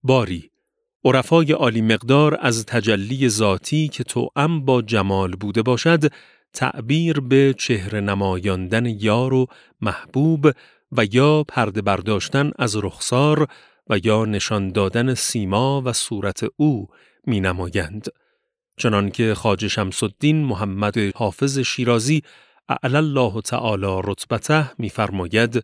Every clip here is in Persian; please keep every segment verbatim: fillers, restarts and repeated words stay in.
باری عرفای عالی مقدار از تجلی ذاتی که توأم با جمال بوده باشد، تعبیر به چهره نمایاندن یار و محبوب و یا پرده برداشتن از رخسار و یا نشان دادن سیما و صورت او می نمایند. چنانکه خواجه شمس الدین محمد حافظ شیرازی اعلی الله تعالی رتبته می فرماید: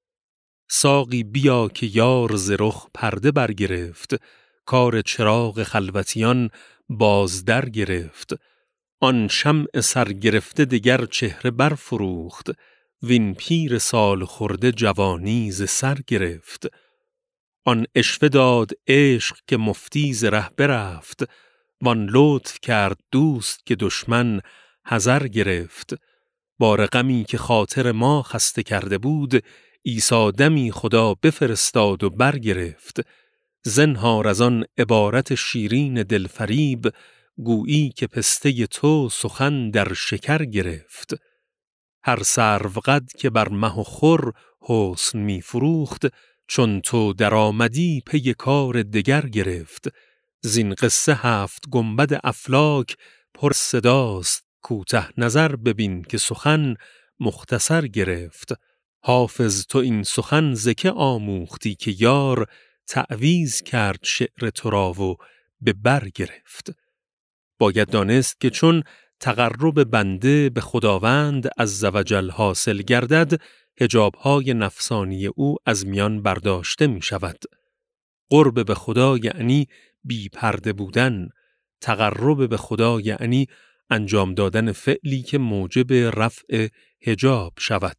ساقی بیا که یار ز رخ پرده برگرفت، کار چراغ خلوتیان باز در گرفت. آن شمع سرگرفته دگر چهره برفروخت، وین پیر سال خورده جوانی ز سر گرفت. آن عشوه داد عشق که مفتی ز ره برفت، وان لطف کرد دوست که دشمن حذر گرفت. بار غمی که خاطر ما خسته کرده بود، عیسی دمی خدا بفرستاد و برگرفت. زنهار از آن عبارت شیرین دلفریب، گویی که پسته تو سخن در شکر گرفت. هر سروقد که بر مه و خور حسن می فروخت، چون تو در آمدی پی کار دگر گرفت. زین قصه هفت گنبد افلاک پر صداست، کوته نظر ببین که سخن مختصر گرفت. حافظ تو این سخن ز که آموختی که یار، تعویذ کرد شعر تو را و به بر گرفت. باید دانست که چون تقرب بنده به خداوند عزوجل حاصل گردد، حجاب‌های نفسانی او از میان برداشته می شود. قرب به خدا یعنی بی پرده بودن، تقرب به خدا یعنی انجام دادن فعلی که موجب رفع حجاب شود.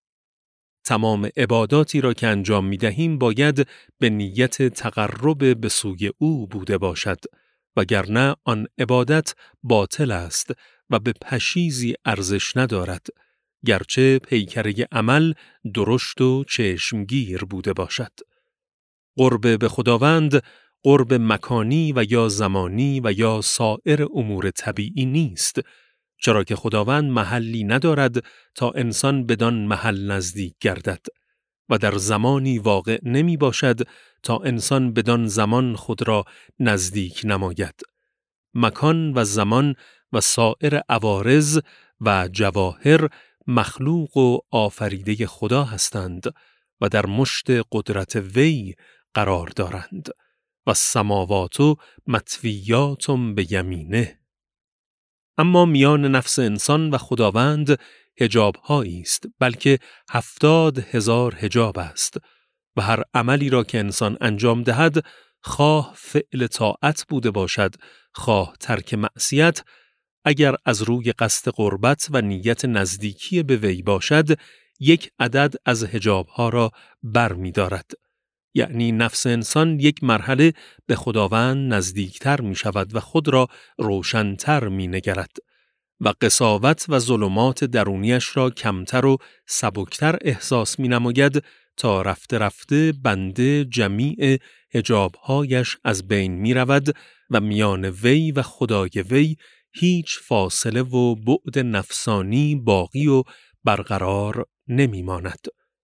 تمام عباداتی را که انجام می دهیم باید به نیت تقرب به سوی او بوده باشد، وگرنه آن عبادت باطل است و به پشیزی ارزش ندارد، گرچه پیکره عمل درشت و چشمگیر بوده باشد. قرب به خداوند قرب مکانی و یا زمانی و یا سایر امور طبیعی نیست، چرا که خداوند محلی ندارد تا انسان بدان محل نزدیک گردد و در زمانی واقع نمی باشد تا انسان بدان زمان خود را نزدیک نماید. مکان و زمان و سایر عوارض و جواهر مخلوق و آفریده خدا هستند و در مشت قدرت وی قرار دارند و السماوات مطویات بیمینه. اما میان نفس انسان و خداوند حجاب هایی است، بلکه هفتاد هزار حجاب است و هر عملی را که انسان انجام دهد، خواه فعل طاعت بوده باشد، خواه ترک معصیت، اگر از روی قصد قربت و نیت نزدیکی به وی باشد، یک عدد از حجاب ها را بر می دارد. یعنی نفس انسان یک مرحله به خداوند نزدیکتر می شود و خود را روشنتر می نگرد و قساوت و ظلمات درونیش را کمتر و سبکتر احساس می نماید تا رفته رفته بنده جمیع حجابهایش از بین می رود و میان وی و خدای وی هیچ فاصله و بعد نفسانی باقی و برقرار نمی ماند.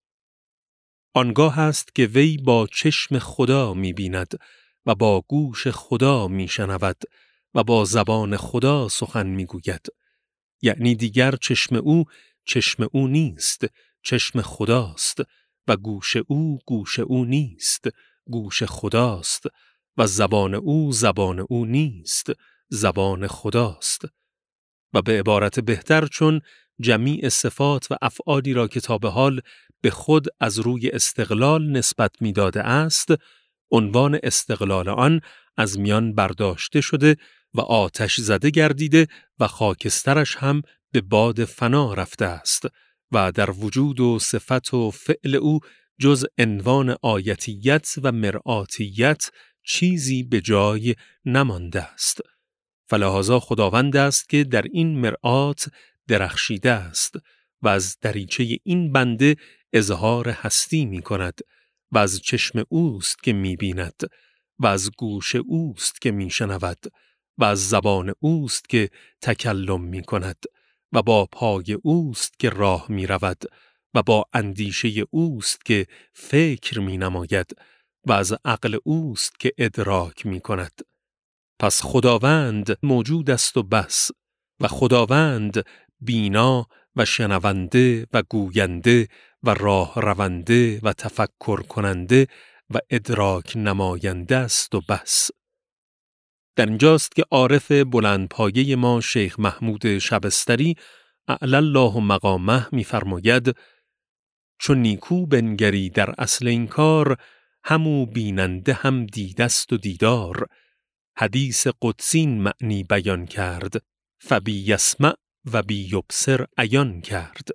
آنگاه است که وی با چشم خدا می بیند و با گوش خدا می شنود و با زبان خدا سخن می گوید. یعنی دیگر چشم او چشم او نیست، چشم خداست و گوش او گوش او نیست، گوش خداست و زبان او زبان او نیست، زبان خداست. و به عبارت بهتر، چون جمیع صفات و افعالی را که تا به حال به خود از روی استقلال نسبت می داده است، عنوان استقلال آن از میان برداشته شده و آتش زده گردیده و خاکسترش هم به باد فنا رفته است و در وجود و صفت و فعل او جز عنوان آیتیت و مرآتیت چیزی به جای نمانده است. فلهذا خداوند است که در این مرآت درخشیده است و از دریچه این بنده اظهار هستی می کند و از چشم اوست که می بیند و از گوش اوست که می شنود و از زبان اوست که تکلم می کند و با پای اوست که راه می رود و با اندیشه اوست که فکر می نماید و از عقل اوست که ادراک می کند. پس خداوند موجود است و بس، و خداوند بینا و شنونده و گوینده و راه رونده و تفکر کننده و ادراک نماینده است و بس. در اینجاست که عارف بلندپایه ما شیخ محمود شبستری اعلی الله مقامه می‌فرماید چون نیکو بنگری در اصل این کار، همو بیننده هم دیدست و دیدار. حدیث قدسین معنی بیان کرد، فبی یسمع و بی یبصر عیان کرد.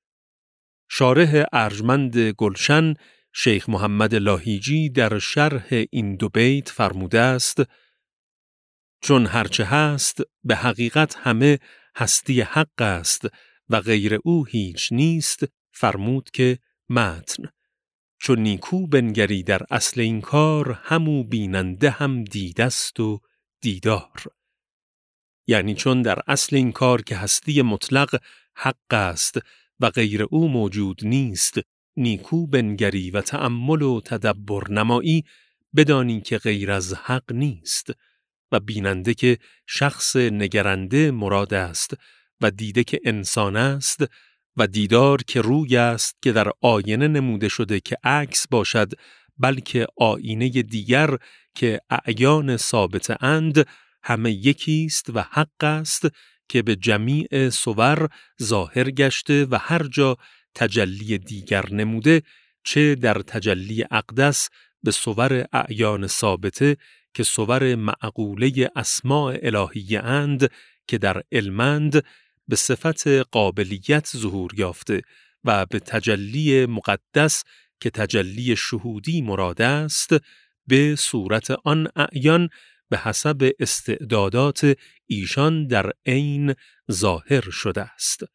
شارح ارجمند گلشن شیخ محمد لاهیجی در شرح این دو بیت فرموده است چون هرچه هست به حقیقت همه هستی حق است و غیر او هیچ نیست، فرمود که متن چون نیکو بنگری در اصل این کار، همو بیننده هم دیدست و دیدار. یعنی چون در اصل این کار که هستی مطلق حق است و غیر او موجود نیست، نیکو بنگری و تأمل و تدبر نمایی، بدانی که غیر از حق نیست و بیننده که شخص نگرنده مراد است و دیده که انسان است و دیدار که روی است که در آینه نموده شده که عکس باشد، بلکه آینه دیگر که اعیان ثابت اند، همه یکیست و حق است که به جمیع صور ظاهر گشته و هر جا تجلی دیگر نموده، چه در تجلی اقدس به صور اعیان ثابته که صور معقوله اسماء الهیه اند که در علمند به صفت قابلیت ظهور یافته و به تجلی مقدس که تجلی شهودی مراد است، به صورت آن اعیان به حسب استعدادات ایشان در عین ظاهر شده است.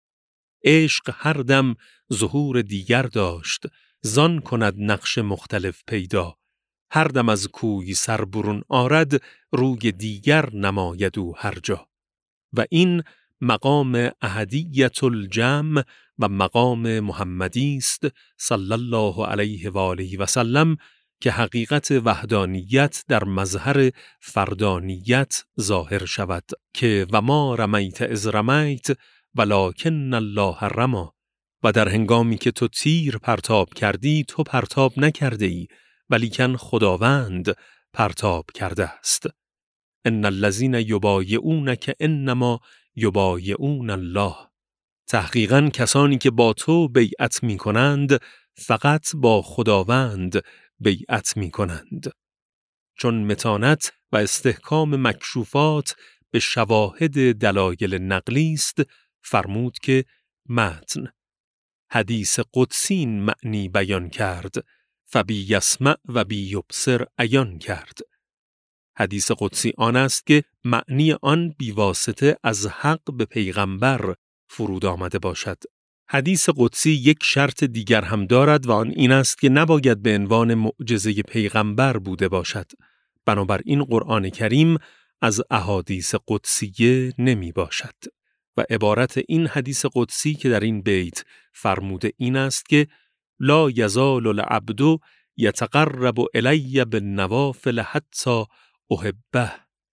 عشق هر دم ظهور دیگر داشت، زان کند نقش مختلف پیدا. هر دم از کوی سر برون آرد، روی دیگر نماید او هر جا. و این مقام احدیت الجمع و مقام محمدی است صلی الله علیه و آله و سلم که حقیقت وحدانیت در مظهر فردانیت ظاهر شود که و ما رمیت اذ رمیت ولکن الله رمی. و در هنگامی که تو تیر پرتاب کردی، تو پرتاب نکرده ای ولیکن خداوند پرتاب کرده است. ان الذین یبایعونک انما یبایعون الله. تحقیقاً کسانی که با تو بیعت می کنند فقط با خداوند بیعت می کنند. چون متانت و استحکام مکشوفات به شواهد دلایل نقلی است، فرمود که متن حدیث قدسین معنی بیان کرد، فبی یسمع و بی یبصر عیان کرد. حدیث قدسی آن است که معنی آن بیواسطه از حق به پیغمبر فرود آمده باشد. حدیث قدسی یک شرط دیگر هم دارد و آن این است که نباید به عنوان معجزه پیغمبر بوده باشد. بنابراین قرآن کریم از احادیث قدسیه نمی باشد. و عبارت این حدیث قدسی که در این بیت فرموده این است که لا یزال العبد یتقرب الی بالنوافل حتی احبه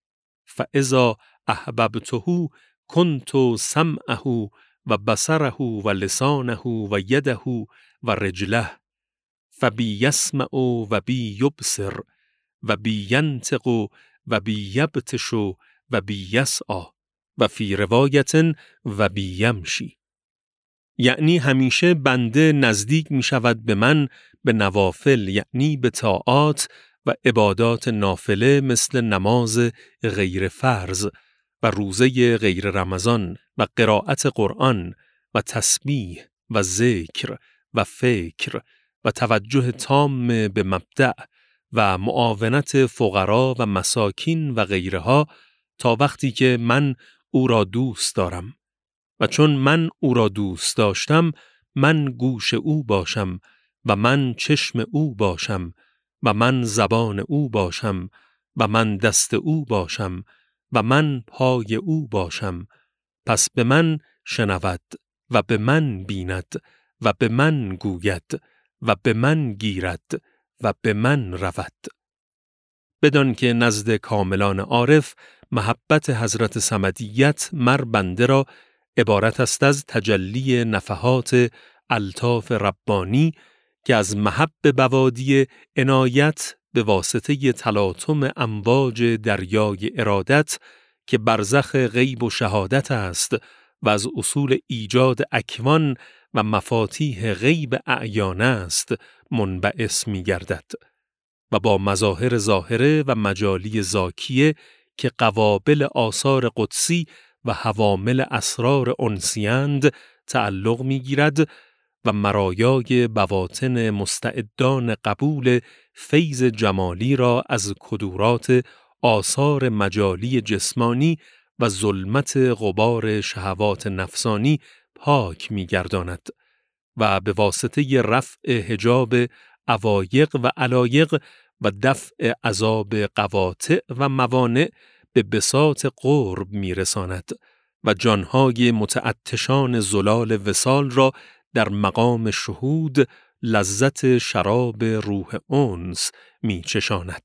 فاذا احببته کنت سمعه و بصره و لسانه و یده و رجله فبی یسمع و بی یبصر و بی ینطق و بی یبطش و بی یسعی و فی روایت و بی یمشی. یعنی همیشه بنده نزدیک می شود به من به نوافل، یعنی به طاعات و عبادات نافله مثل نماز غیر فرض و روزه غیر رمضان و قرائت قرآن و تسبیح و ذکر و فکر و توجه تام به مبدأ و معاونت فقرا و مساکین و غیرها، تا وقتی که من او را دوست دارم و چون من او را دوست داشتم، من گوش او باشم و من چشم او باشم و من زبان او باشم و من دست او باشم و من پای او باشم، پس به من شنود و به من بیند و به من گوید و به من گیرد و به من رود. بدان که نزد کاملان عارف محبت حضرت صمدیت مر بنده را عبارت است از تجلی نفحات الطاف ربانی که از محب بوادی عنایت به واسطه تلاطم امواج دریای ارادت که برزخ غیب و شهادت است و از اصول ایجاد اکوان و مفاتیح غیب اعیان است منبعث می گردد و با مظاهر ظاهره و مجالی زاکیه که قوابل آثار قدسی و حوامل اسرار انسیند تعلق می گیرد و مرایای بواطن مستعدان قبول فیض جمالی را از کدورات آثار مجالی جسمانی و ظلمت غبار شهوات نفسانی پاک می گرداند و به واسطه رفع حجاب عوایق و علایق و دفع عذاب قواطع و موانع به بساط قرب می رساند و جانهای متعطشان زلال وصال را در مقام شهود لذت شراب روح انس می چشاند.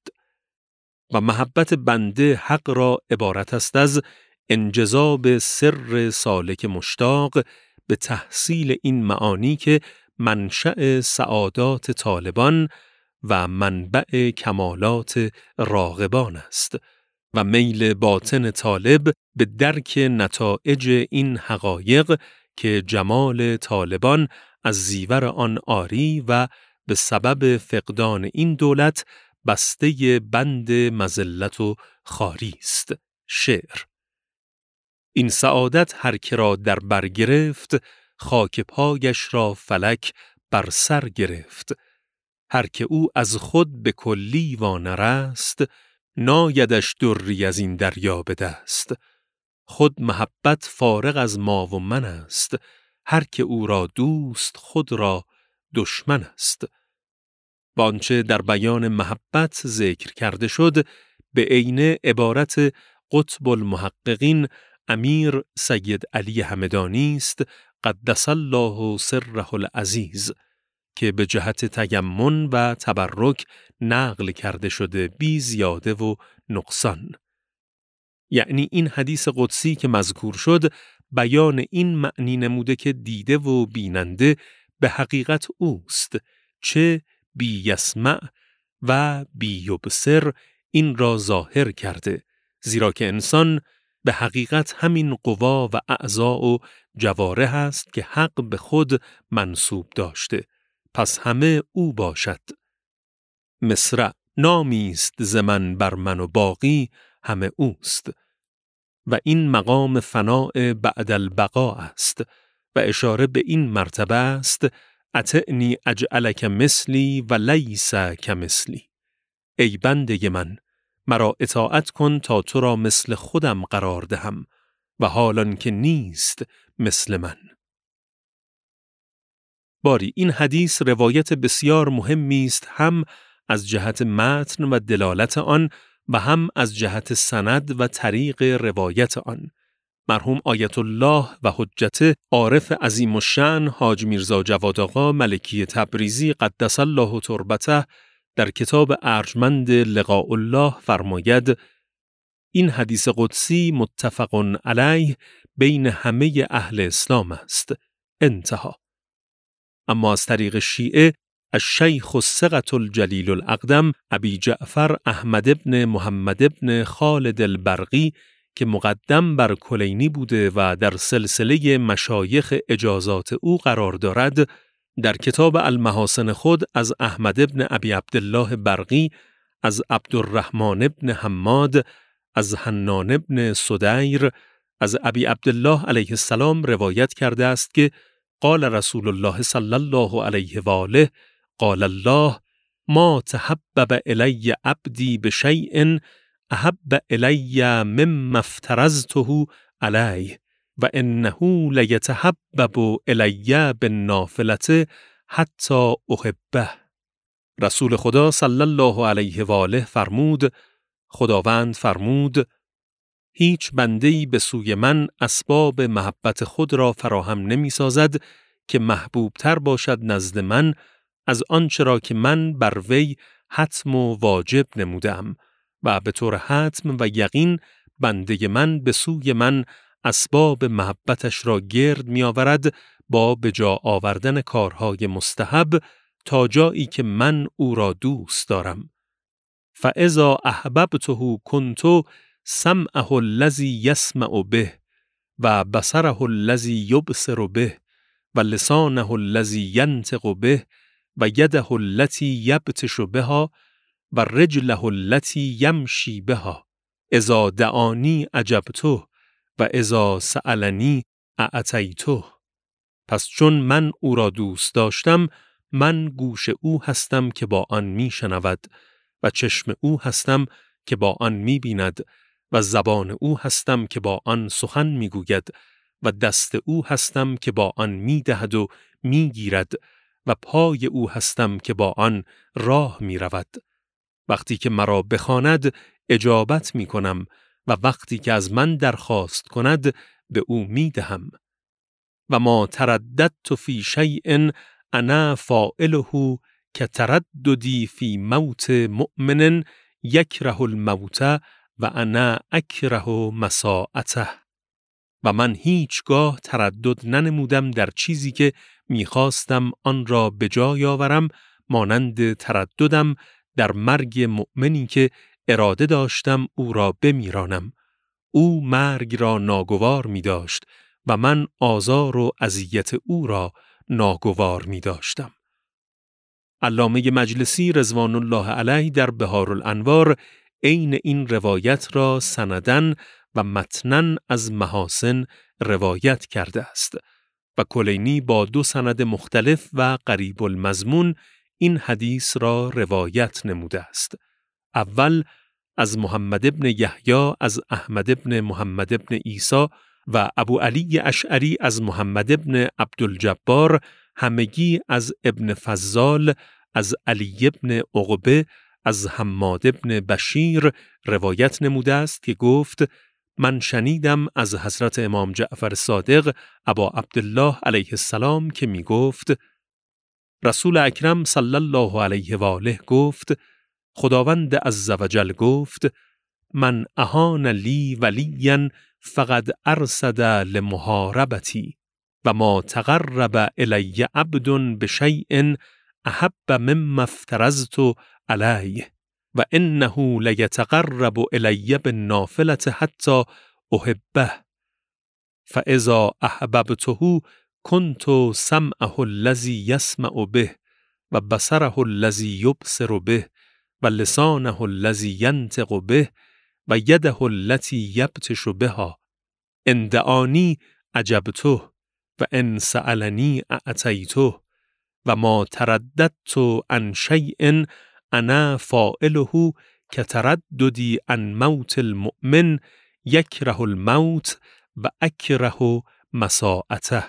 و محبت بنده حق را عبارت است از انجذاب سر سالک مشتاق به تحصیل این معانی که منشأ سعادات طالبان و منبع کمالات راغبان است و میل باطن طالب به درک نتایج این حقایق که جمال طالبان از زیور آن آری و به سبب فقدان این دولت بسته بند مذلت و خواری است. شعر. این سعادت هر که را در بر گرفت، خاک پایش را فلک بر سر گرفت. هر که او از خود به کلی وانرست، نایدش دری از این دریا به دست. خود محبت فارغ از ما و من است، هر که او را دوست خود را دشمن است. وانچه در بیان محبت ذکر کرده شد، به عینه عبارت قطب المحققین امیر سید علی همدانی است قدس الله سره العزیز که به جهت تیمن و تبرک نقل کرده شده بی زیاده و نقصان. یعنی این حدیث قدسی که مذکور شد بیان این معنی نموده که دیده و بیننده به حقیقت اوست، چه بی یسمع و بی یبصر این را ظاهر کرده، زیرا که انسان به حقیقت همین قوا و اعضاء و جوارح است که حق به خود منسوب داشته، پس همه او باشد. مصرع نامی است ز من بر من و باقی همه اوست و این مقام فناء بعد البقاء است و اشاره به این مرتبه است اطعنی اجعلک مثلی و لیس کمثلی. ای بنده من، مرا اطاعت کن تا تو را مثل خودم قرار دهم و حالان که نیست مثل من. باری این حدیث روایت بسیار مهمی است، هم از جهت متن و دلالت آن و هم از جهت سند و طریق روایت آن. مرحوم آیت الله و حجت عارف عظیم الشأن حاج میرزا جواد آقا ملکی تبریزی قدس الله تربته در کتاب ارجمند لقاء الله فرماید این حدیث قدسی متفق علیه بین همه اهل اسلام است. انتها. اما از طریق شیعه الشیخ الثقة الجلیل الاقدم ابی جعفر احمد ابن محمد ابن خالد البرقی که مقدم بر کلینی بوده و در سلسله مشایخ اجازات او قرار دارد، در کتاب المحاسن خود از احمد ابن ابی عبدالله برقی، از عبدالرحمن ابن حماد، از حنان ابن سدیر، از ابی عبدالله علیه السلام روایت کرده است که قال رسول الله صلی الله علیه و آله قال الله ما تحبب الی عبدی بشیء احب الی مما افترضته علیه و انه لیتحبب الی بالنافلة حتی احبه. رسول خدا صلی الله علیه و آله فرمود، خداوند فرمود هیچ بنده‌ای به سوی من اسباب محبت خود را فراهم نمی سازد که محبوب تر باشد نزد من از آنچه را که من بر وی حتم و واجب نمودم و به طور حتم و یقین بنده من به سوی من اسباب محبتش را گرد می آورد با به جا آوردن کارهای مستحب تا جایی که من او را دوست دارم. فاذا احببته کنت سمعه الذی یسمع به و بصره الذی یبصر به و لسانه الذی ینطق به و یده التي یبطش بها و رجله التي یمشی بها. اذا دعانی اجبته و اذا سألنی اعطیته. پس چون من او را دوست داشتم، من گوش او هستم که با آن می شنود و چشم او هستم که با آن می بیند و زبان او هستم که با آن سخن می گوید و دست او هستم که با آن می دهد و می گیرد و پای او هستم که با آن راه می رود. وقتی که مرا بخواند اجابت می کنم و وقتی که از من درخواست کند به او می دهم. و ما ترددت فی شیء انا فاعله کترددی فی موت مؤمن یکره الموت و انا اکره مساءته. و من هیچگاه تردد ننمودم در چیزی که میخواستم آن را به جای آورم، مانند ترددم در مرگ مؤمنی که اراده داشتم او را بمیرانم. او مرگ را ناگوار می داشت و من آزار و اذیت او را ناگوار می داشتم. علامه مجلسی رضوان الله علیه در بهارالانوار عین این روایت را سندن و متنن از محاسن روایت کرده است و کلینی با دو سند مختلف و قریب المضمون این حدیث را روایت نموده است. اول از محمد ابن یحیی از احمد ابن محمد ابن عیسی و ابو علی اشعری از محمد ابن عبدالجبار، همگی از ابن فضال از علی ابن عقبه از حماد ابن بشیر روایت نموده است که گفت من شنیدم از حضرت امام جعفر صادق ابا عبدالله علیه السلام که می گفت رسول اکرم صلی الله علیه و آله گفت خداوند عزوجل گفت من اهان لی ولیا فقد ارصد لمحاربتی و ما تقرب الی عبد بشیء احب مما افترضت علیه و انه لیتقرب الی بالنافلة حتی احبه فاذا احببته کنت سمعه الذی یسمع به و بصره الذی یبصر به و لسانه الذی ینطق به و یده التي یبطش بها. ان دعانی اجبته و ان سألنی اعطیته و ما ترددت عن شیء انا فاعله کترددی عن موت المؤمن یکره الموت و اکره مساءته.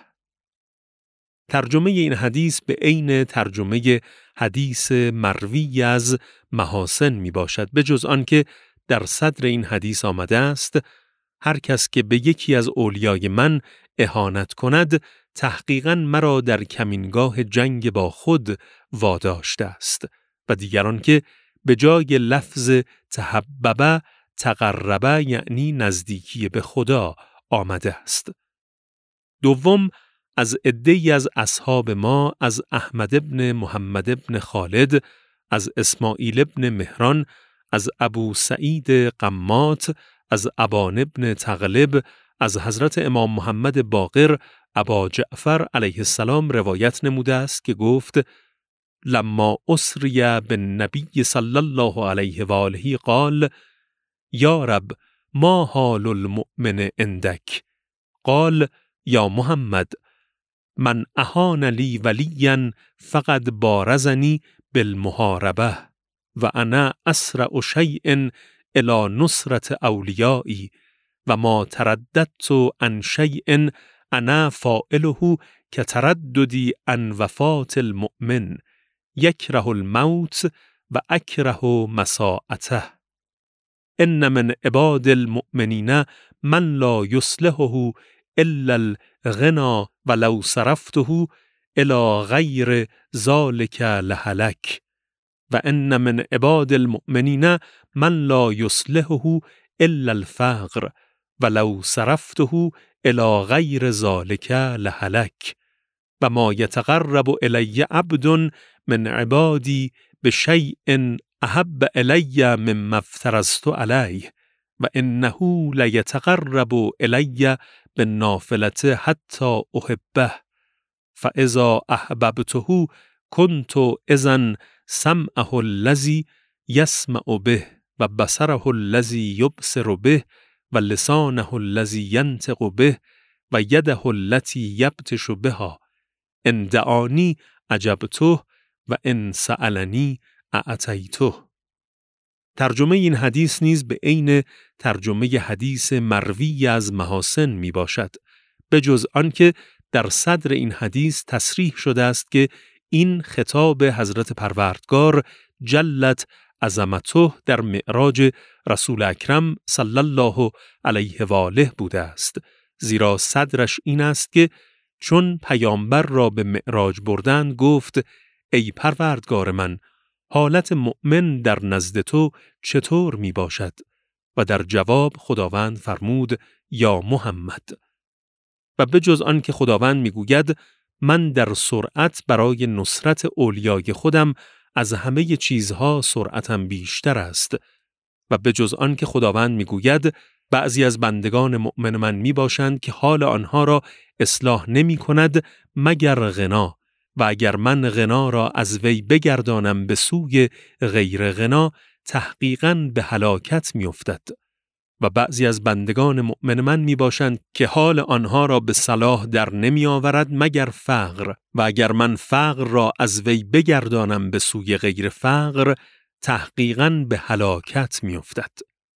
ترجمه این حدیث به عین ترجمه حدیث مروی از محاسن می باشد، به جز آن که در صدر این حدیث آمده است هر کس که به یکی از اولیای من اهانت کند تحقیقاً مرا در کمینگاه جنگ با خود واداشته است، و دیگران که به جای لفظ تحببه تقربه یعنی نزدیکی به خدا آمده است. دوم، از عده‌ای از اصحاب ما از احمد ابن محمد ابن خالد، از اسماعیل ابن مهران، از ابو سعید قمات، از ابان ابن تغلب، از حضرت امام محمد باقر ابا جعفر علیه السلام روایت نموده است که گفت لما اسری بالنبی صلی الله علیه و آله قال یا رب ما حال المؤمن عندک؟ قال یا محمد من اهان لی ولیا فقد بارزنی بالمحاربه و انا اسرع شیء الی نصرت اولیایی و ما ترددت عن شیء انا فاعله کترددی عن وفات المؤمن یکره الموت و اکره مساءته. ان من عباد المؤمنین من لا یصلحه الا الغنا ولو صرفته الی غیر ذلک لهلک و ان من عباد المؤمنین من لا یصلحه الا الفقر ولو صرفته الی غیر ذلک لهلک و ما یتقرب الی عبد من عبادی بشیء احب الی مما افترضت علیه و انه لیتقرب الی بالنافلة حتی احبه فاذا احببته كنت اذا سمعه الذی یسمع به و بصره الذی یبصر به و لسانه الذی ینطق به و یده التي یبطش بها ان دعانی اجبته و ان سألنی اعطیته. ترجمه این حدیث نیز به عین ترجمه حدیث مروی از محاسن می باشد، به جز آنکه در صدر این حدیث تصریح شده است که این خطاب حضرت پروردگار جلت عظمته در معراج رسول اکرم صلی الله علیه و آله بوده است، زیرا صدرش این است که چون پیامبر را به معراج بردند گفت ای پروردگار من، حالت مؤمن در نزد تو چطور می باشد؟ و در جواب خداوند فرمود یا محمد. و به جز آن که خداوند می گوید من در سرعت برای نصرت اولیای خودم از همه چیزها سرعتم بیشتر است و به جز آن که خداوند می گوید بعضی از بندگان مؤمن من می باشند که حال آنها را اصلاح نمی کند مگر غنا و اگر من غنا را از وی بگردانم به سوی غیر غنا تحقیقاً به هلاکت می افتد. و بعضی از بندگان مؤمن من می باشند که حال آنها را به صلاح در نمی آورد مگر فقر و اگر من فقر را از وی بگردانم به سوی غیر فقر تحقیقاً به هلاکت می افتد.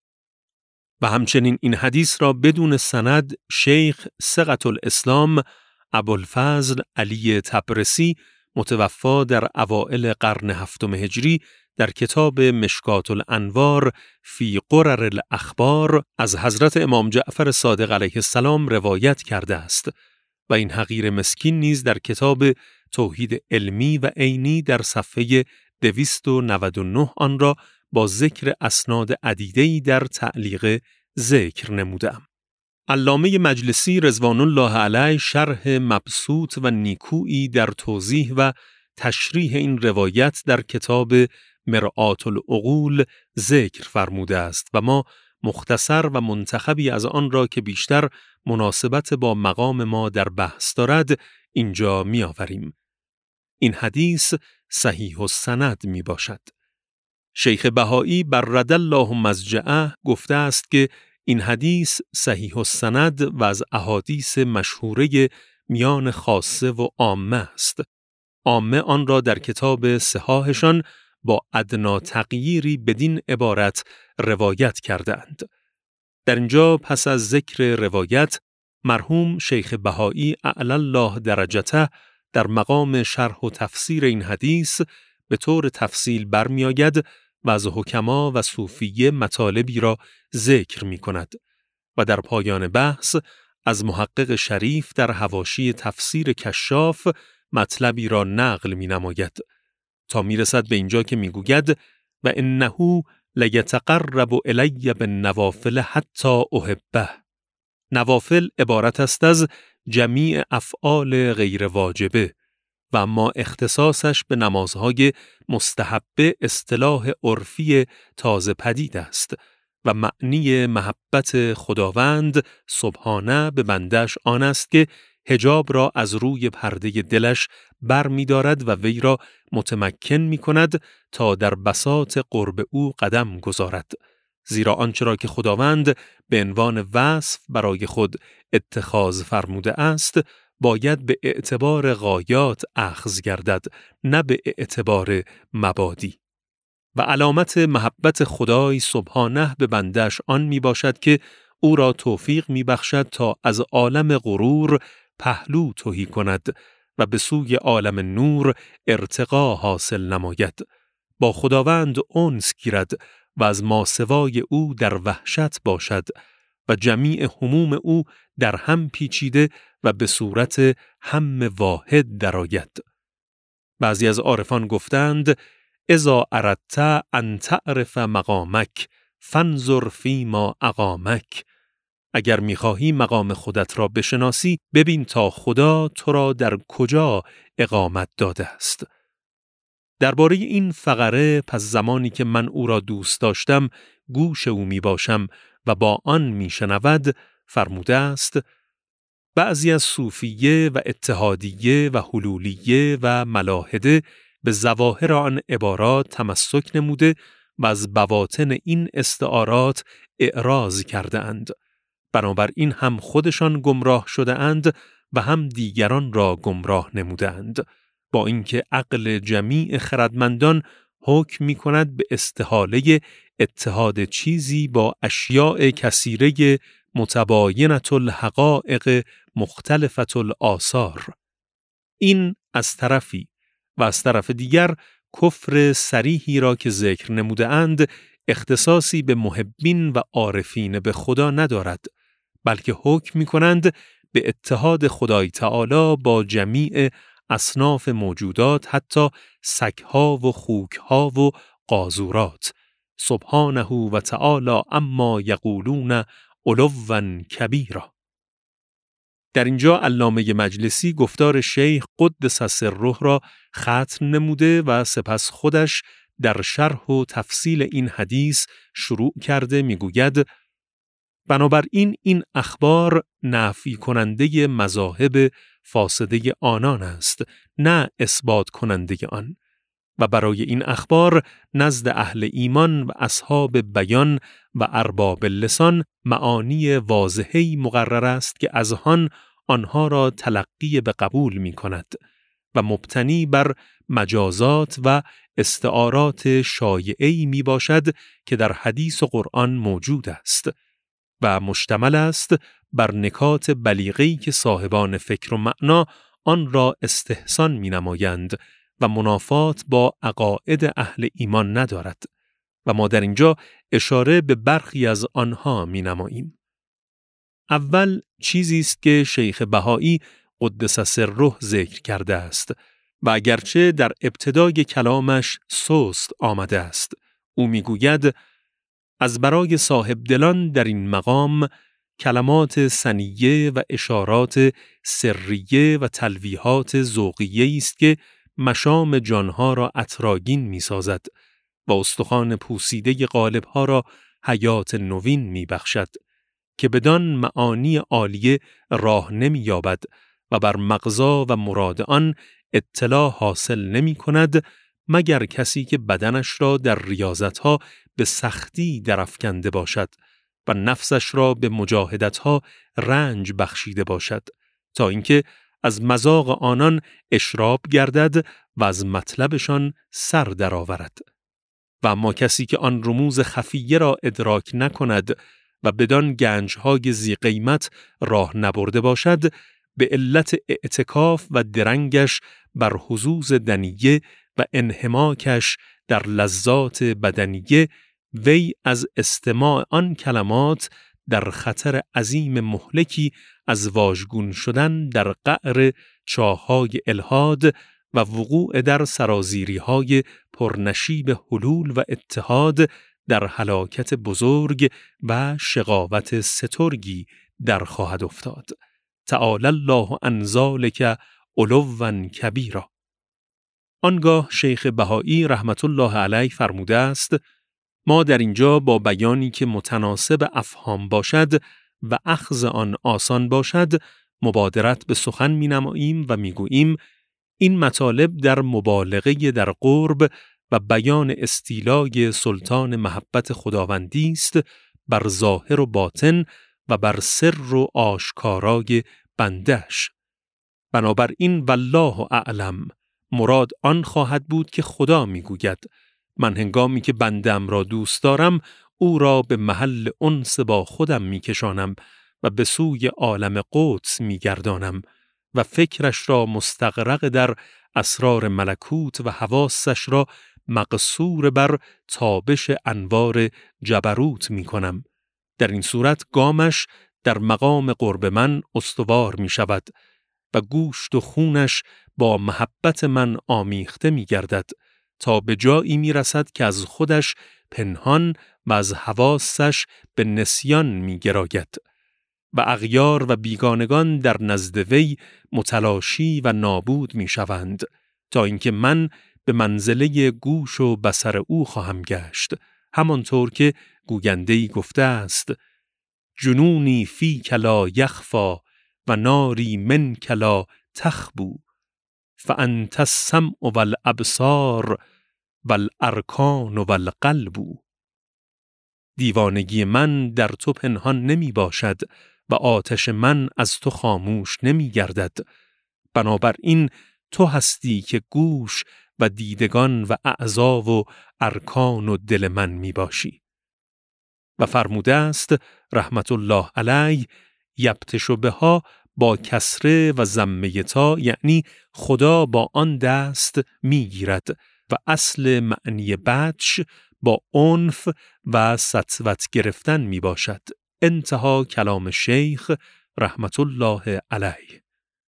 و همچنین این حدیث را بدون سند شیخ ثقة الاسلام ابوالفضل علی طبرسی متوفا در اوائل قرن هفتم هجری در کتاب مشکات الانوار فی قرر الاخبار از حضرت امام جعفر صادق علیه السلام روایت کرده است و این حقیر مسکین نیز در کتاب توحید علمی و عینی در صفحه دویست و نود و نه آن را با ذکر اسناد عدیده‌ای در تعلیق ذکر نمودم. علامه مجلسی رضوان الله علیه شرح مبسوط و نیکویی در توضیح و تشریح این روایت در کتاب مرآت العقول ذکر فرموده است و ما مختصر و منتخبی از آن را که بیشتر مناسبت با مقام ما در بحث دارد اینجا می آوریم. این حدیث صحیح السند می باشد. شیخ بهایی برد الله مضجعه گفته است که این حدیث صحیح السند و از احادیث مشهوره میان خاصه و عامه است. عامه آن را در کتاب صحاحشان با ادنا تغییری بدین عبارت روایت کردند. در اینجا پس از ذکر روایت مرحوم شیخ بهایی اعلی الله درجته در مقام شرح و تفسیر این حدیث به طور تفصیل برمی آید و از حکما و صوفیه مطالبی را ذکر می کند و در پایان بحث از محقق شریف در حواشی تفسیر کشاف مطلبی را نقل می نماید تا می رسد به اینجا که می گوید و انه لیتقرب الی بالنوافل حتی احبه. نوافل عبارت است از جمیع افعال غیر واجبه و اما اختصاصش به نمازهای مستحبه اصطلاح عرفی تازه پدید است و معنی محبت خداوند سبحانه به بندش آن است که حجاب را از روی پرده دلش بر می دارد و وی را متمکن می کند تا در بساط قرب او قدم گذارد. زیرا آنچه را که خداوند به عنوان وصف برای خود اتخاذ فرموده است باید به اعتبار غایات اخذ گردد نه به اعتبار مبادی. و علامت محبت خدای سبحانه به بندش آن می باشد که او را توفیق می بخشد تا از عالم غرور پهلو تهی کند و به سوی عالم نور ارتقا حاصل نماید. با خداوند انس گیرد و از ماسوای او در وحشت باشد و جمیع هموم او در هم پیچیده و به صورت هم واحد درآید. بعضی از عارفان گفتند اذا اردت ان تعرف مقامک فانظر فیما اقامک. اگر می‌خواهی مقام خودت را بشناسی، ببین تا خدا تو را در کجا اقامت داده است. درباره این فقره پس زمانی که من او را دوست داشتم گوش او می باشم و با آن می شنود فرموده است بعضی از صوفیه و اتحادیه و حلولیه و ملاحده به ظواهر آن عبارات تمسک نموده و از بواطن این استعارات اعراض کرده اند. بنابراین هم خودشان گمراه شده اند و هم دیگران را گمراه نموده اند، با اینکه عقل جمیع خردمندان حکم می کند به استحاله اتحاد چیزی با اشیاء کثیره متباینة الحقائق مختلفة الآثار. این از طرفی و از طرف دیگر کفر صریحی را که ذکر نموده اند اختصاصی به محبین و عارفین به خدا ندارد، بلکه حکم می کنند به اتحاد خدای تعالی با جمیع اصناف موجودات، حتی سگها و خوکها و قاذورات، سبحانه و تعالی اما یقولون علوا کبیرا. در اینجا علامه مجلسی گفتار شیخ قدس سره را ختم نموده و سپس خودش در شرح و تفصیل این حدیث شروع کرده میگوید بنابراین این اخبار نفی کننده مذاهب فاسده آنان است، نه اثبات کننده آن، و برای این اخبار نزد اهل ایمان و اصحاب بیان و ارباب اللسان معانی واضحی مقرر است که از آن آنها را تلقی به قبول می کند و مبتنی بر مجازات و استعارات شایعی می باشد که در حدیث و قرآن موجود است و مشتمل است بر نکات بلیغی که صاحبان فکر و معنا آن را استحسان می نمایند و منافات با عقاید اهل ایمان ندارد و ما در اینجا اشاره به برخی از آنها می نماییم. اول چیزی است که شیخ بهایی قدس سره ذکر کرده است و اگرچه در ابتدای کلامش سست آمده است، او می گوید از برای صاحب دلان در این مقام کلمات سنیه و اشارات سریه و تلویحات ذوقیه است که مشام جانها را عطرآگین می سازد و استخوان پوسیده قالبها را حیات نوین می بخشد که بدان معانی عالیه راه نمی یابد و بر مغزا و مراد آن اطلاع حاصل نمی کند مگر کسی که بدنش را در ریاضتها به سختی درافکنده باشد و نفسش را به مجاهدتها رنج بخشیده باشد تا اینکه از مذاق آنان اشراب گردد و از مطلبشان سر درآورد. و اما کسی که آن رموز خفیه را ادراک نکند و بدان گنجهای ذی قیمت راه نبرده باشد، به علت اعتکاف و درنگش بر حظوظ دنیه و انحماکش در لذات بدنیه، وی از استماع آن کلمات در خطر عظیم مهلکی از واژگون شدن در قعر چاه‌های الحاد و وقوع در سرازیری‌های پرنشیب حلول و اتحاد در هلاکت بزرگ و شقاوت سترگی در خواهد افتاد. تعالی الله عن ذلک علوا کبیرا. آنگاه شیخ بهایی رحمت الله علیه فرموده است ما در اینجا با بیانی که متناسب افهام باشد و اخذ آن آسان باشد مبادرت به سخن می نماییم و می گوییم این مطالب در مبالغه در قرب و بیان استیلای سلطان محبت خداوندی است بر ظاهر و باطن و بر سر و آشکارای بندش. بنابراین والله اعلم مراد آن خواهد بود که خدا می گوید من هنگامی که بندم را دوست دارم او را به محل انس با خودم می کشانم و به سوی عالم قدس می گردانم و فکرش را مستغرق در اسرار ملکوت و حواسش را مقصور بر تابش انوار جبروت می کنم. در این صورت گامش در مقام قرب من استوار می شود و گوشت و خونش با محبت من آمیخته می گردد تا به جایی می رسد که از خودش پنهان و از حواسش به نسیان می گراید و اغیار و بیگانگان در نزد وی متلاشی و نابود می شوند تا اینکه من به منزله گوش و بصر او خواهم گشت، همانطور که گوینده‌ای گفته است: جنونی فی کلا یخفا و ناری من کلا تخبو فانت السمع والابصار والارکان والقلب. دیوانگی من در تو پنهان نمی باشد و آتش من از تو خاموش نمی گردد، بنابراین تو هستی که گوش و دیدگان و اعضا و ارکان و دل من می باشی. و فرموده است رحمت الله علیه: یبطش بها با کسره و ضمه تا، یعنی خدا با آن دست می گیرد و اصل معنی بطش با عنف و سطوت گرفتن می باشد. انتها کلام شیخ رحمت الله علیه.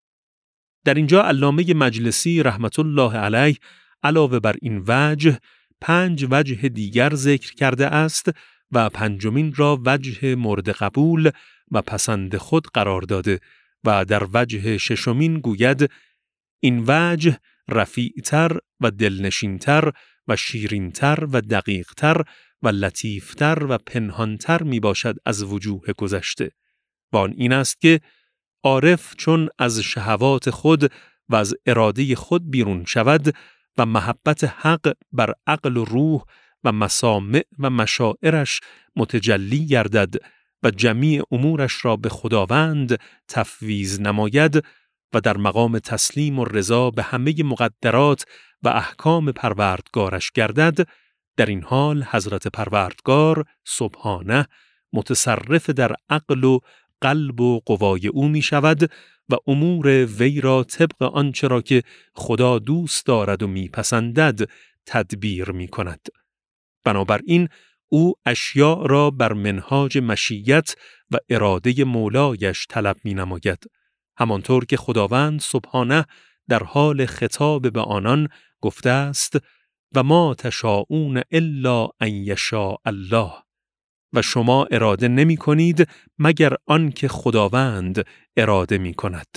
در اینجا علامه مجلسی رحمت الله علیه علاوه بر این وجه پنج وجه دیگر ذکر کرده است و پنجمین را وجه مورد قبول و پسند خود قرار داده و در وجه ششمین گوید این وجه رفیعتر و دلنشینتر و شیرینتر و دقیقتر و لطیفتر و پنهانتر می باشد از وجوه گذشته و آن این است که عارف چون از شهوات خود و از اراده خود بیرون شود و محبت حق بر عقل و روح و مسامع و مشاعرش متجلی گردد و جمیع امورش را به خداوند تفویض نماید و در مقام تسلیم و رضا به همه مقدرات و احکام پروردگارش گردد، در این حال حضرت پروردگار سبحانه متصرف در عقل و قلب و قوای او می شود و امور وی را طبق آنچه را که خدا دوست دارد و می پسندد تدبیر می کند. بنابراین او اشیاء را بر منهاج مشیت و اراده مولایش طلب می نماید، همانطور که خداوند سبحانه در حال خطاب به آنان گفته است و ما تشاءون الا ان یشاء الله، و شما اراده نمی کنید مگر آنکه خداوند اراده می کند.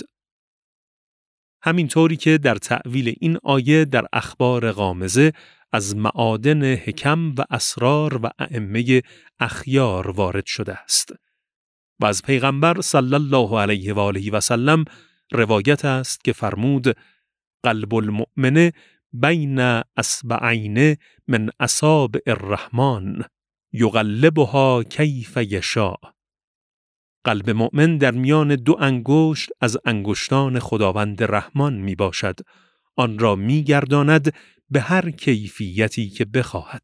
همینطوری که در تأویل این آیه در اخبار غامضه از معادن حکم و اسرار و ائمه اخیار وارد شده است و از پیغمبر صلی الله علیه و آله و سلم روایت است که فرمود قلب المؤمن بین اصبعین من اصابع الرحمن یقلبها کیف یشاء. قلب مؤمن در میان دو انگشت از انگشتان خداوند رحمان می باشد، آن را می گرداند به هر کیفیتی که بخواهد.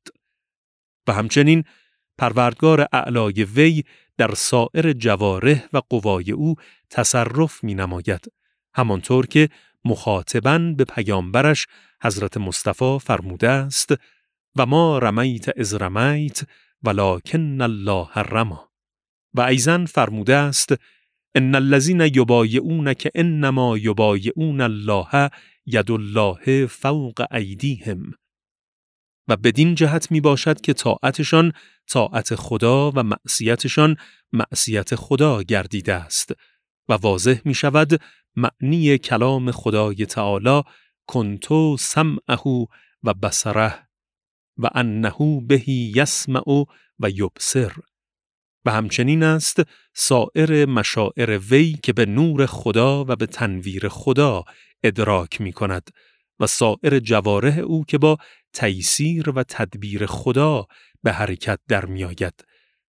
و همچنین پروردگار اعلای وی در سایر جوارح و قوای او تصرف می نماید، همانطور که مخاطباً به پیامبرش حضرت مصطفی فرموده است و ما رمیت اذ رمیت ولکن الله رمی. و ایضاً فرموده است ان الذین یبایعونک انما یبایعون الله ید الله فوق ایدیهم. و بدین جهت می باشد که طاعتشان طاعت خدا و معصیتشان معصیت خدا گردیده است و واضح می شود معنی کلام خدای تعالی کنتو سمعه و بصره و انه بهی یسمع و یبصر. و همچنین است سایر مشاعر وی که به نور خدا و به تنویر خدا ادراک می کند و سایر جوارح او که با تیسیر و تدبیر خدا به حرکت در می آید.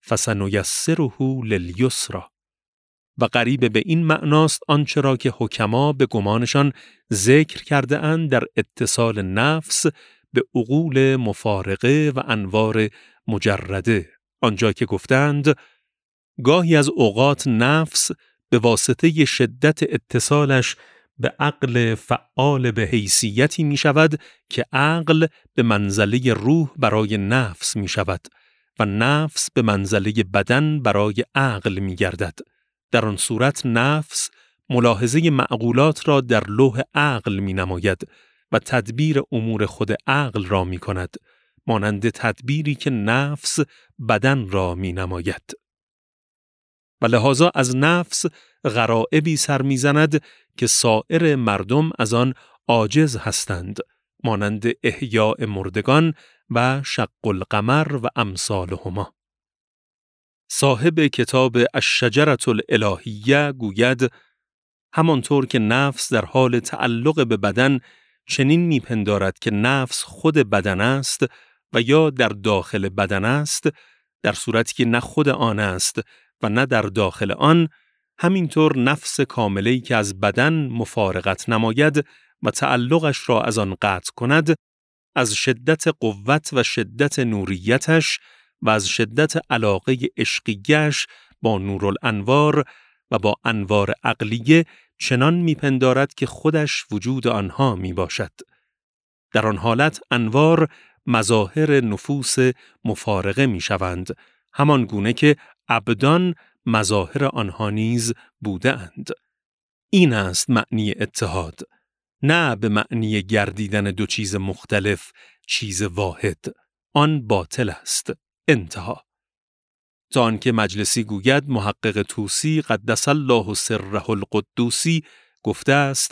فسنیسره للیسری. و قریب به این معناست آنچه را که حکما به گمانشان ذکر کرده اند در اتصال نفس به عقول مفارقه و انوار مجرده، آنجا که گفتند گاهی از اوقات نفس به واسطه شدت اتصالش به عقل فعال به حیثیتی می شود که عقل به منزله روح برای نفس می شود و نفس به منزله بدن برای عقل می گردد در آن صورت نفس ملاحظه معقولات را در لوح عقل می نماید و تدبیر امور خود عقل را می کند، مانند تدبیری که نفس بدن را می نماید. و لحاظا از نفس غرائبی سر می زند که سایر مردم از آن عاجز هستند، مانند احیاء مردگان و شق القمر و امثالهما. صاحب کتاب الشجرة الالهیه گوید همانطور که نفس در حال تعلق به بدن چنین میپندارد که نفس خود بدن است و یا در داخل بدن است، در صورتی که نه خود آن است و نه در داخل آن، همینطور نفس کامله‌ای که از بدن مفارقت نماید و تعلقش را از آن قطع کند، از شدت قوت و شدت نوریتش و از شدت علاقه عشقیش با نورالانوار و با انوار عقلیه چنان میپندارد که خودش وجود آنها میباشد. در آن حالت انوار مظاهر نفوس مفارقه میشوند، همان گونه که ابدان مظاهر آنها نیز بوده اند. این است معنی اتحاد، نه به معنی گردیدن دو چیز مختلف چیز واحد. آن باطل است. انتها. تا آنکه مجلسی گوید محقق طوسی قدس الله سره القدوسی گفته است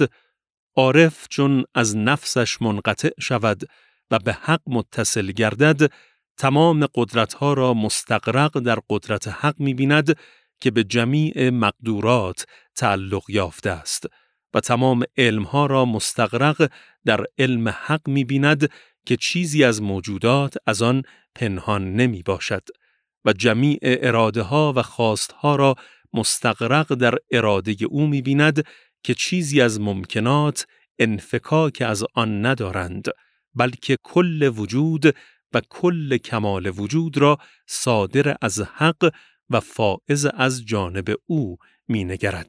عارف چون از نفسش منقطع شود و به حق متصل گردد، تمام قدرتها را مستغرق در قدرت حق می بیند که به جمیع مقدورات تعلق یافته است و تمام علمها را مستغرق در علم حق می بیند که چیزی از موجودات از آن پنهان نمی باشد و جمیع اراده ها و خواست ها را مستغرق در اراده او می بیند که چیزی از ممکنات انفکاک از آن ندارند، بلکه کل وجود و کل کمال وجود را صادر از حق و فائز از جانب او می نگرد.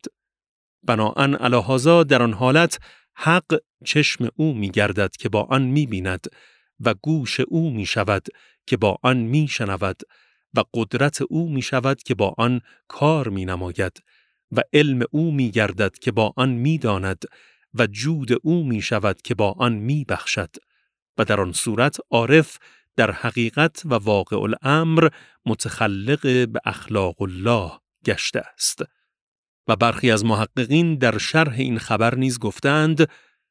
بناهن علی هذا در آن حالت حق چشم او می گردد که با آن می بیند و گوش او می شود که با آن می شنود و قدرت او می شود که با آن کار می نماید و علم او می گردد که با آن می داند و جود او می شود که با آن می بخشد و در آن صورت عارف در حقیقت و واقع الامر متخلق به اخلاق الله گشته است. و برخی از محققین در شرح این خبر نیز گفتند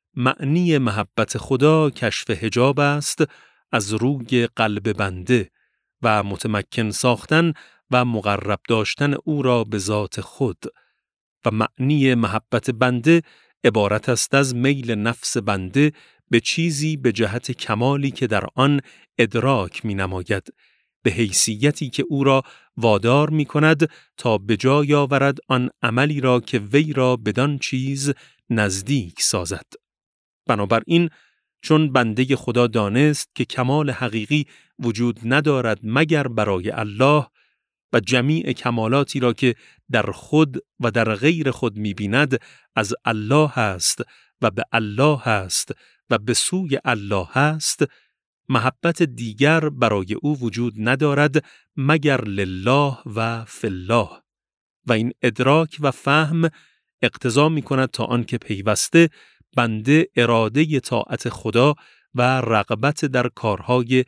معنی محبت خدا کشف حجاب است از روی قلب بنده و متمکن ساختن و مقرب داشتن او را به ذات خود، و معنی محبت بنده عبارت است از میل نفس بنده به چیزی به جهت کمالی که در آن ادراک می نماید، به حیثیتی که او را وادار می کند تا به جای آورد آن عملی را که وی را بدان چیز نزدیک سازد. بنابراین چون بنده خدا دانست که کمال حقیقی وجود ندارد مگر برای الله و جمیع کمالاتی را که در خود و در غیر خود می بیند از الله هست و به الله هست و به سوی الله هست، محبت دیگر برای او وجود ندارد مگر لله و فی الله. و این ادراک و فهم اقتضا می کند تا آنکه پیوسته بنده اراده طاعت خدا و رغبت در کارهای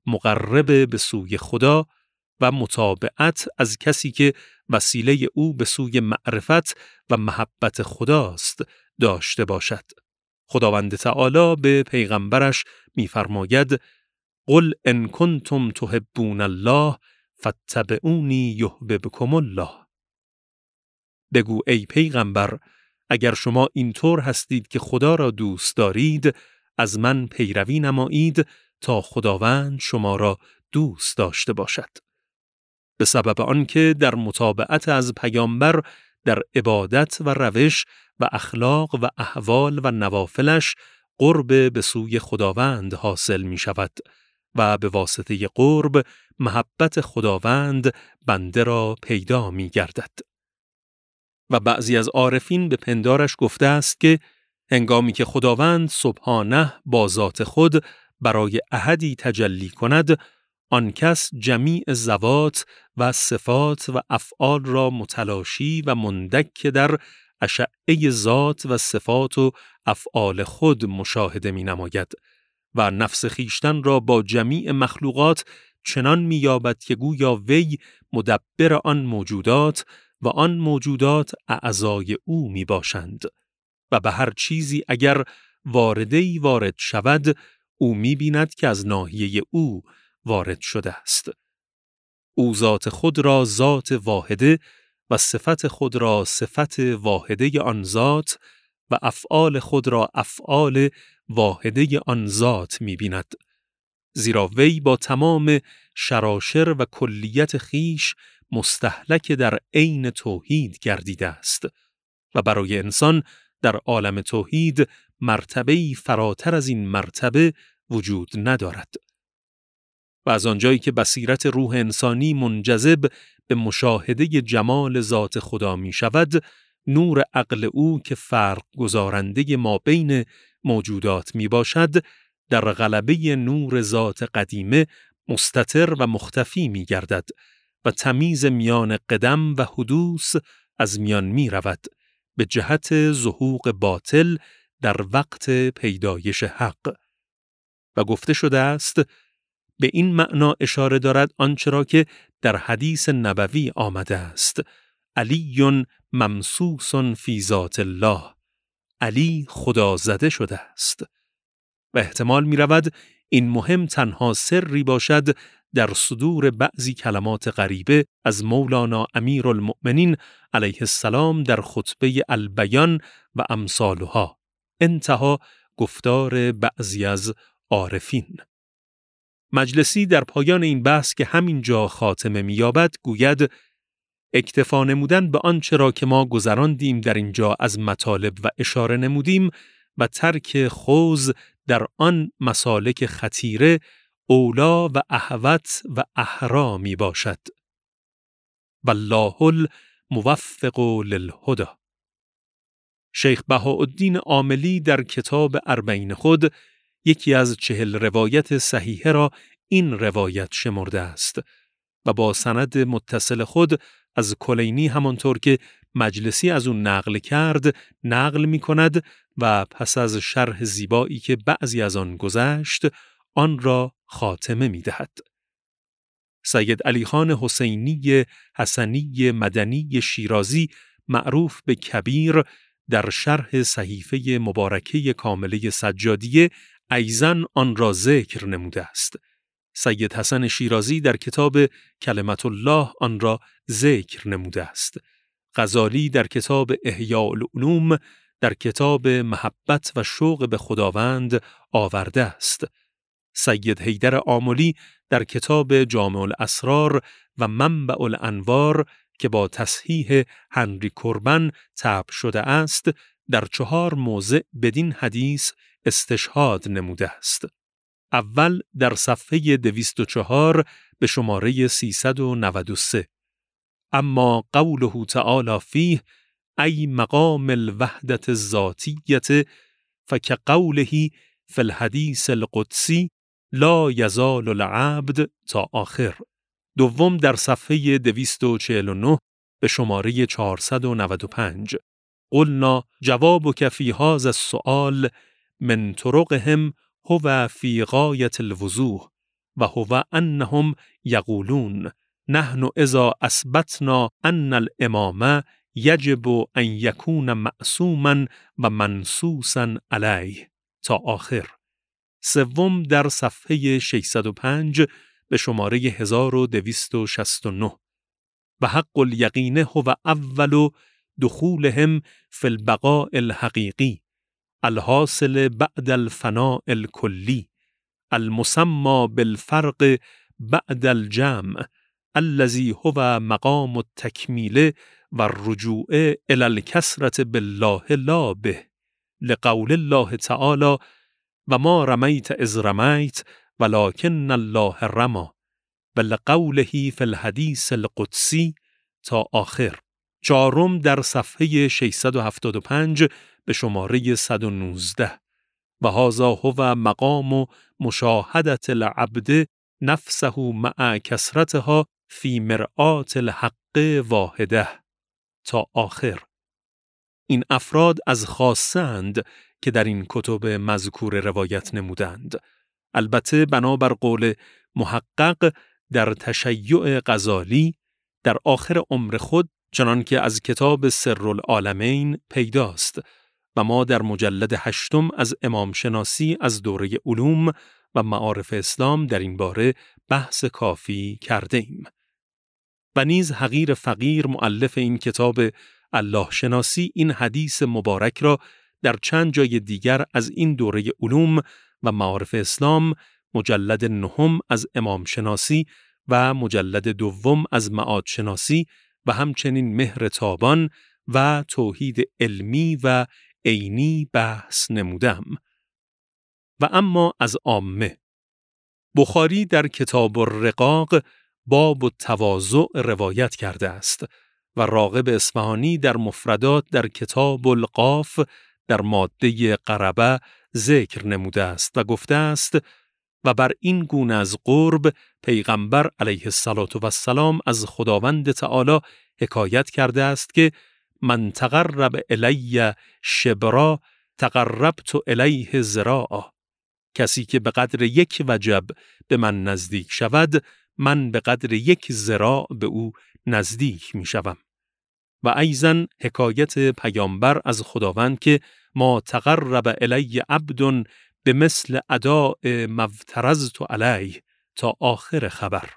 مقرب به سوی خدا و متابعت از کسی که وسیله او به سوی معرفت و محبت خداست داشته باشد. خداوند تعالی به پیغمبرش می‌فرماید قل ان کنتم تحبون الله فاتبعونی یحببکم الله. بگو ای پیغمبر اگر شما اینطور هستید که خدا را دوست دارید از من پیروی نمایید تا خداوند شما را دوست داشته باشد. به سبب آنکه در متابعت از پیامبر در عبادت و روش و اخلاق و احوال و نوافلش قرب به سوی خداوند حاصل می شود و به واسطه قرب محبت خداوند بنده را پیدا می گردد. و بعضی از عارفین به پندارش گفته است که هنگامی که خداوند سبحانه با ذات خود برای احدی تجلی کند، آن کس جمیع ذوات و صفات و افعال را متلاشی و مندک در اشعه ذات و صفات و افعال خود مشاهده می نماید و نفس خیشتن را با جمیع مخلوقات چنان می یابد که گویا وی مدبر آن موجودات و آن موجودات اعضای او می باشند و به هر چیزی اگر وارده‌ای وارد شود او می بیند که از ناحیه او وارد شده است. او ذات خود را ذات واحده و صفت خود را صفت واحده آن ذات و افعال خود را افعال واحده آن ذات می بیند. زیرا وی با تمام شراشر و کلیت خیش مستهلک در عین توحید گردیده است و برای انسان در عالم توحید مرتبه‌ای فراتر از این مرتبه وجود ندارد. و از آنجایی که بصیرت روح انسانی منجذب به مشاهده جمال ذات خدا می شود، نور عقل او که فرق گذارنده ما بین موجودات می باشد، در غلبه نور ذات قدیمه مستتر و مختفی می گردد و تمیز میان قدم و حدوث از میان می رود به جهت ظهور باطل در وقت پیدایش حق. و گفته شده است به این معنا اشاره دارد آنچه را که در حدیث نبوی آمده است: علی ممسوس فی ذات الله، علی خدا زده شده است. و احتمال می رود این مهم تنها سری باشد در صدور بعضی کلمات غریبه از مولانا امیرالمؤمنین علیه السلام در خطبه البیان و امثالها. انتها گفتار بعضی از عارفین. مجلسی در پایان این بحث که همین جا خاتمه می‌یابد گوید: اکتفا نمودن به آنچه را که ما گذراندیم در اینجا از مطالب و اشاره نمودیم و ترک خوض در آن مسالک خطیره اولا و احوط و احرا می باشد. والله الموفق للهدی. شیخ بهاءالدین عاملی در کتاب اربعین خود یکی از چهل روایت صحیحه را این روایت شمرده است و با سند متصل خود از کلینی همانطور که مجلسی از اون نقل کرد نقل می کند و پس از شرح زیبایی که بعضی از آن گذشت آن را خاتمه می دهد. سید علی خان حسینی حسنی مدنی شیرازی معروف به کبیر در شرح صحیفه مبارکه کامله سجادیه ایضاً آن را ذکر نموده است. سید حسن شیرازی در کتاب کلمت الله آن را ذکر نموده است. غزالی در کتاب احیاء العلوم در کتاب محبت و شوق به خداوند آورده است. سید حیدر آملی در کتاب جامع الاسرار و منبع الانوار که با تصحیح هنری کوربن طبع شده است در چهار موضع بدین حدیث استشهاد نموده است. اول در صفحه دویست و چهار به شماره سیصد و نود و سه. اما قوله تعالی فیه ای مقام الوحدت الذاتیه فکقوله فی الحدیث القدسی لا یزال العبد تا آخر. دوم در صفحه دویست و چهل و نه به شماره چهارصد و نود و پنج. قلنا جوابک فی هذا السؤال من طرقهم هو فی غایة الوضوح و هو انهم یقولون نحن اذا اثبتنا ان الامام یجب ان یکون معصوما و منصوصا علیه تا آخر. سوم در صفحه ششصد و پنج به شماره هزار و دویست و شصت و نه. و حق الیقین هو اول دخولهم فی البقاء الحقیقی الحاصل بعد الفناء الکلی المسمى بالفرق بعد الجمع الذي هو مقام التکمیل و الرجوع الی الکثرة بالله لا به لقول الله تعالی و ما رمیت اذ رمیت ولکن الله رمی و لقوله فی الحدیث القدسی تا آخر. چهارم در صفحه ششصد و هفتاد و پنج به شماره صد و نوزده. و هذا هو مقام مشاهدة العبد نفسه مع کثرتها فی مرآت الحق واحده تا آخر. این افراد از خاصه اند که در این کتب مذکور روایت نمودند. البته بنابر قول محقق در تشیع غزالی در آخر عمر خود، چنان که از کتاب سرالعالمین پیداست و ما در مجلد هشتم از امام شناسی از دوره علوم و معارف اسلام در این باره بحث کافی کرده ایم. و نیز حقیر فقیر مؤلف این کتاب الله شناسی این حدیث مبارک را در چند جای دیگر از این دوره علوم و معارف اسلام، مجلد نهم از امام شناسی و مجلد دوم از معاد شناسی و همچنین مهر تابان و توحید علمی و عینی بحث نمودم. و اما از عامه، بخاری در کتاب الرقاق باب التواضع روایت کرده است و راغب اصفهانی در مفردات در کتاب القاف در ماده قربه ذکر نموده است و گفته است و بر این گونه از قرب پیغمبر علیه الصلاة و السلام از خداوند تعالی حکایت کرده است که من تقرب الی شبرا تقربت الیه ذراعا. کسی که به قدر یک وجب به من نزدیک شود، من به قدر یک ذراع به او نزدیک می شوم. و ایضاً حکایت پیامبر از خداوند که ما تقرب الی عبد به مثل اداء ما افترضت علیه تا آخر خبر.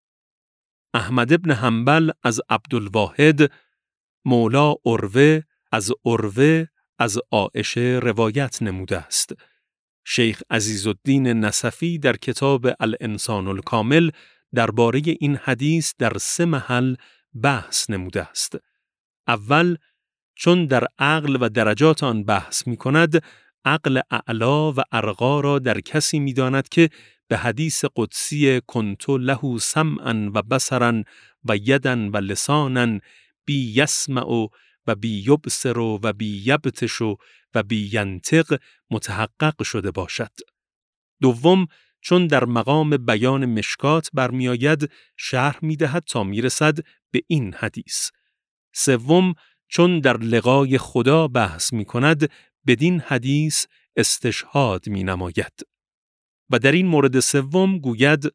احمد ابن حنبل از عبدالواحد مولا عروه از عروه از عایشه روایت نموده است. شیخ عزیزالدین نصفی در کتاب الانسان الکامل درباره این حدیث در سه محل بحث نموده است. اول، چون در عقل و درجات آن بحث می کند، عقل اعلا و ارقا را در کسی می داند که به حدیث قدسی کنت له سمعا و بصرا و یدا و لسانا بی یسمع و بی یبصر و بی یبطش و بی ینطق متحقق شده باشد. دوم، چون در مقام بیان مشکات برمی آید شرح می دهد تا می رسد به این حدیث. سوم، چون در لقای خدا بحث می کند بدین حدیث استشهاد می نماید. و در این مورد سوم گوید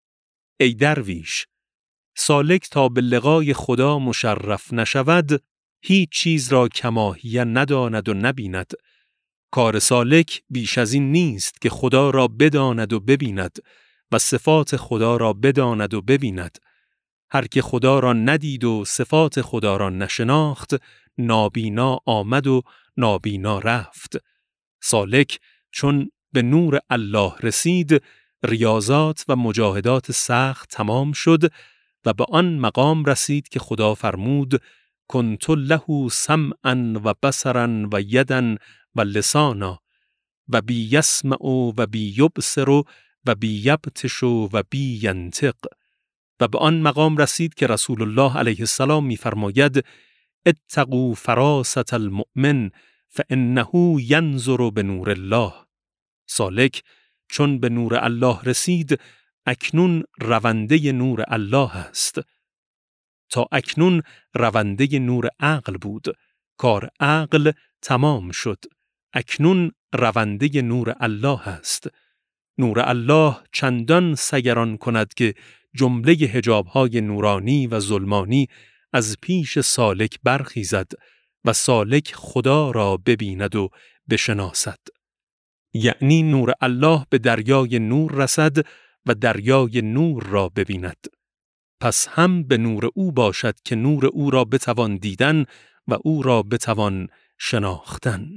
ای درویش، سالک تا به لقای خدا مشرف نشود هیچ چیز را کماهیه نداند و نبیند. کار سالک بیش از این نیست که خدا را بداند و ببیند و صفات خدا را بداند و ببیند. هر که خدا را ندید و صفات خدا را نشناخت، نابینا آمد و نابینا رفت. سالک چون به نور الله رسید، ریاضات و مجاهدات سخت تمام شد و به آن مقام رسید که خدا فرمود کنت له سمعا و بصرا و یدا و لسانا و بی یسمع و بی یبصر و بی یبطش و بی ینطق. و به آن مقام رسید که رسول الله علیه السلام می‌فرماید اتقوا فراست المؤمن فانه ینظر بنور الله. سالک چون به نور الله رسید، اکنون رونده نور الله است. تا اکنون رونده نور عقل بود، کار عقل تمام شد. اکنون رونده نور الله است. نور الله چندان سیران کند که جمله حجاب‌های نورانی و ظلمانی از پیش سالک برخیزد و سالک خدا را ببیند و بشناسد. یعنی نور الله به دریای نور رسد و دریای نور را ببیند. پس هم به نور او باشد که نور او را بتوان دیدن و او را بتوان شناختن.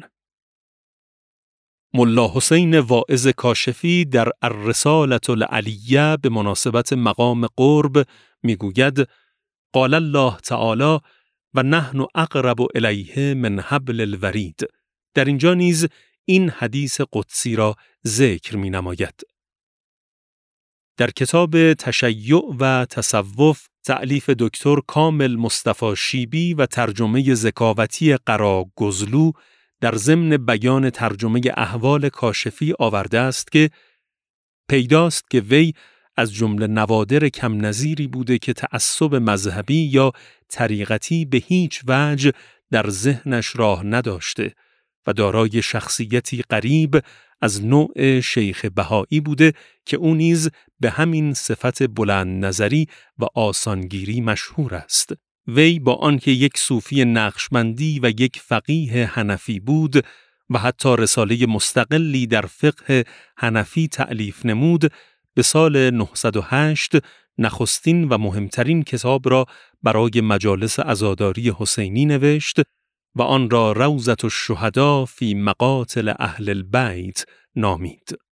ملا حسین واعظ کاشفی در الرسالة العلیه به مناسبت مقام قرب میگوید قال الله تعالی و نحن اقرب الیه من حبل الورید. در اینجا نیز این حدیث قدسی را ذکر می نماید. در کتاب تشیع و تصوف تألیف دکتر کامل مصطفی شیبی و ترجمه ذکاوتی قراگزلو در ضمن بیان ترجمه احوال کاشفی آورده است که پیداست که وی از جمله نوادر کم نظیری بوده که تعصب مذهبی یا طریقتی به هیچ وجه در ذهنش راه نداشته و دارای شخصیتی غریب از نوع شیخ بهایی بوده که او نیز به همین صفت بلند نظری و آسانگیری مشهور است. وی با آنکه یک صوفی نقشبندی و یک فقیه حنفی بود و حتی رساله مستقلی در فقه حنفی تألیف نمود، به سال نهصد و هشت نخستین و مهمترین کتاب را برای مجالس عزاداری حسینی نوشت و آن را روضة الشهداء فی مقاتل اهل البیت نامید.